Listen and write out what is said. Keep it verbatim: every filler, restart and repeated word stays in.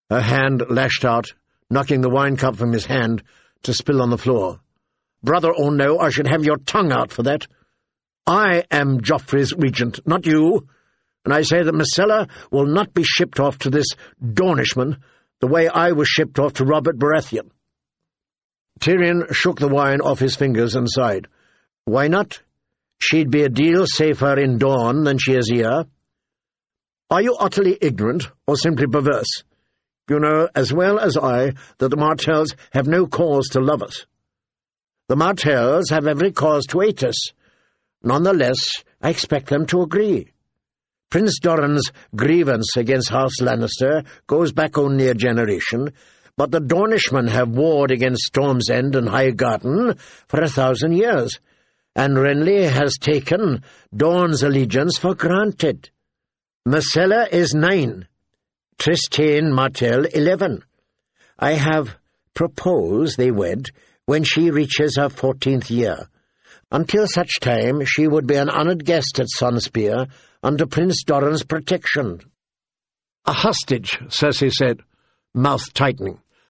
Her hand lashed out, knocking the wine cup from his hand to spill on the floor. "Brother or no, I should have your tongue out for that. I am Joffrey's regent, not you, and I say that Myrcella will not be shipped off to this Dornishman the way I was shipped off to Robert Baratheon." Tyrion shook the wine off his fingers and sighed. "Why not? She'd be a deal safer in Dorne than she is here. Are you utterly ignorant, or simply perverse? You know as well as I that the Martells have no cause to love us. The Martells have every cause to hate us. None the less, I expect them to agree. Prince Doran's grievance against House Lannister goes back only a generation, but the Dornishmen have warred against Storm's End and Highgarden for a thousand years, and Renly has taken Dorne's allegiance for granted. Myrcella is nine, Trystane Martell eleven. I have proposed they wed when she reaches her fourteenth year. Until such time she would be an honoured guest at Sunspear under Prince Doran's protection." "A hostage," Cersei said, mouth tightening.